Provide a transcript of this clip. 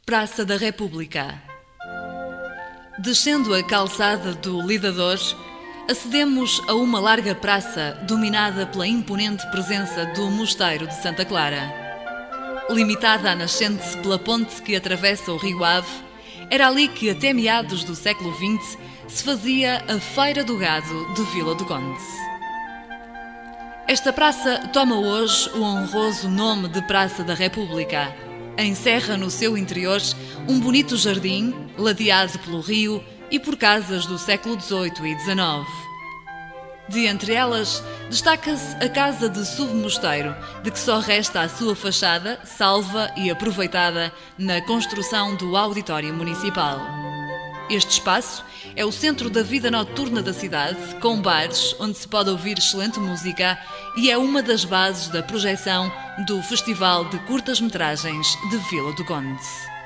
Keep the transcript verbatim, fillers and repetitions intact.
Praça da República. Descendo a calçada do Lidador, acedemos a uma larga praça dominada pela imponente presença do Mosteiro de Santa Clara. Limitada à nascente pela ponte que atravessa o Rio Ave, era ali que até meados do século vinte se fazia a Feira do Gado de Vila do Conde. Esta praça toma hoje o honroso nome de Praça da República. Encerra no seu interior um bonito jardim, ladeado pelo rio e por casas do século dezoito e dezanove. De entre elas, destaca-se a Casa de Submosteiro, de que só resta a sua fachada, salva e aproveitada na construção do Auditório Municipal. Este espaço é o centro da vida noturna da cidade, com bares onde se pode ouvir excelente música, e é uma das bases da projeção do Festival de Curtas-Metragens de Vila do Conde.